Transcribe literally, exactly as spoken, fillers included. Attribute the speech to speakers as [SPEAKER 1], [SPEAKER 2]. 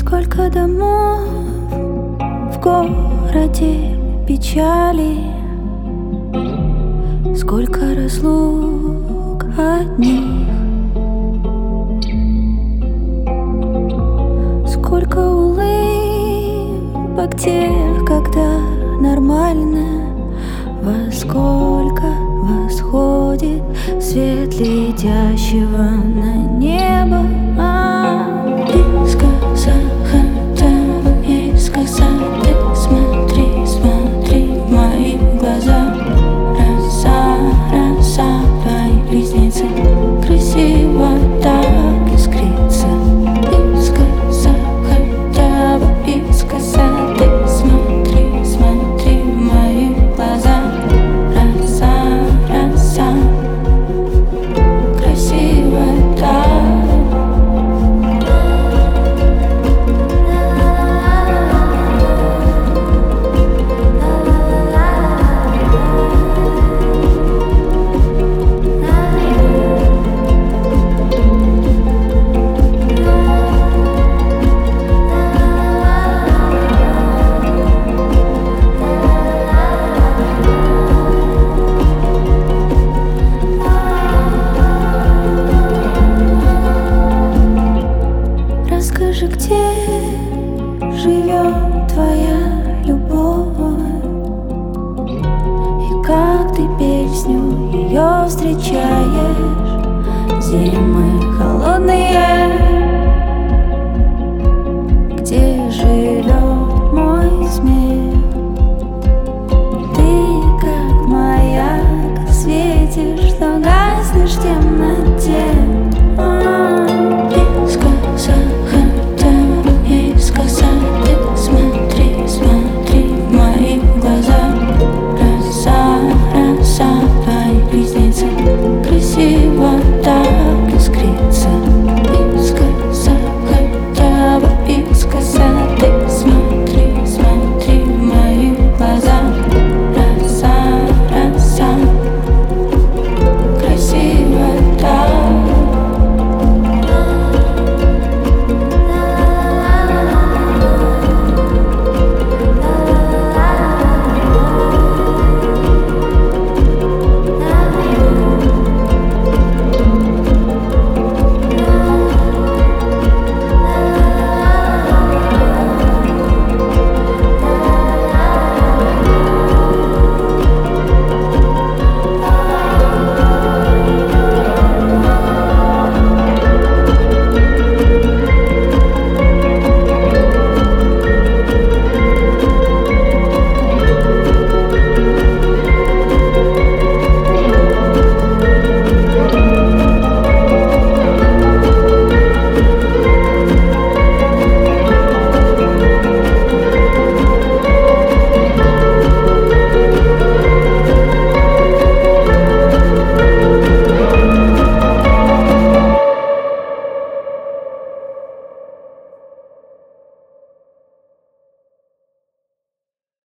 [SPEAKER 1] Сколько домов в городе печали, сколько разлук одних, сколько улыбок тех, когда нормально, во сколько восходит свет летящего на небо. Искоса, хотя бы искоса, ты смотри, смотри в мои глаза. Роса, роса, твои ресницы красиво так искрится. Искоса, хотя бы искоса, ты смотри, смотри в мои глаза. Роса, роса, красиво так. Расскажи, где живет твоя любовь, и как ты песню ее встречаешь. Зимы холодные